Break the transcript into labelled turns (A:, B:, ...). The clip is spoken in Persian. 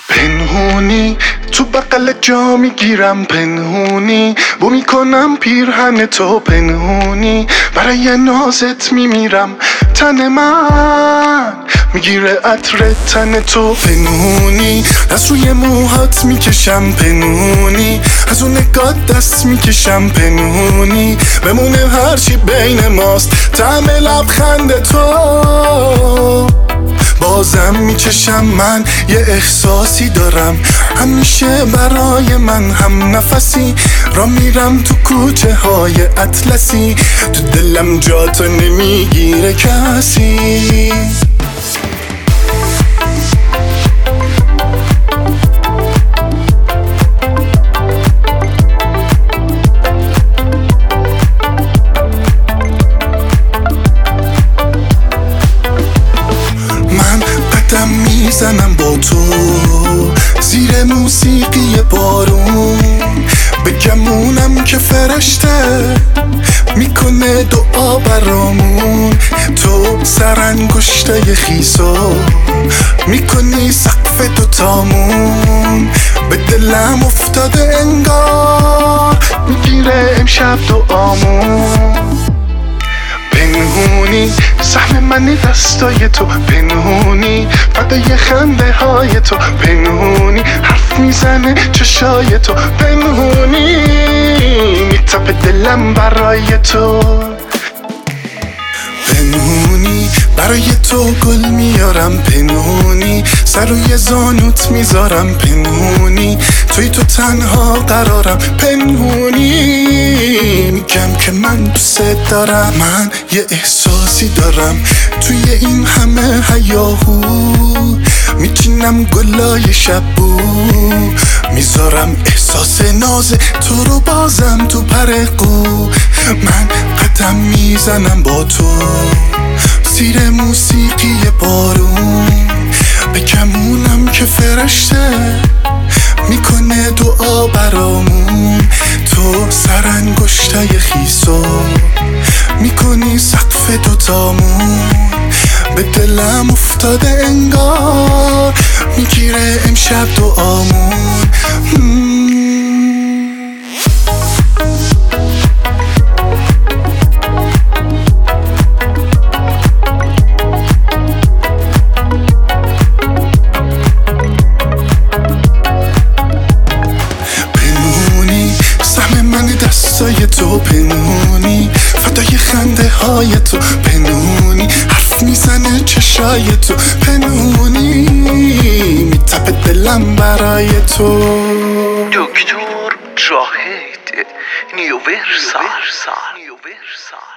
A: پنهونی تو بغل جا میگیرم، پنهونی بو میکنم پیرهن تو، پنهونی برای نازت میمیرم. تن من میگیره عطر تن تو، پنهونی از روی موهات میکشم، پنهونی از اون نگات دست میکشم، پنهونی بمونه هرچی بین ماست طعم لبخند تو. بازم میچشم من یه احساسی دارم، همیشه برای من هم نفسی. را میرم تو کوچه های اطلسی، تو دلم جاتو نمیگیره کسی. قدم میزنم با تو زیر موسیقی بارون، به گمونم که فرشته میکنه دعا برامون. تو سرانگشته خیسو میکنی سقف دوتامون، به دلم افتاده انگار میگیره امشب دعامون. پنهونی سهم من دستای تو، پنهونی فدای خنده های تو، پنهونی حرف میزنه چشای تو، پنهونی میتپه دلم برای تو. پنهونی برای تو گل میارم، پنهونی سر روی زانوت میذارم، پنهونی توی تو تنها قرارم، پنهونی میگم که من دوست دارم. من یه احساسی دارم توی این همه هیاهو، میچینم گلای شبو، میذارم احساس ناز تو رو بازم تو پرقو. من قدم میزنم با تو زیر موسیقی بارون، به گمونم که فرشته میکنه دعا برامون. تو سرانگشته خیسو میکنی سقف دوتامون، به دلم افتاده انگار میگیره امشب دعامون. دستای تو پنهونی فدای خنده های تو، پنهونی حرف میزنه چشای تو، پنهونی میتپه دلم برای تو.
B: دکتر جاهد نیوورسال.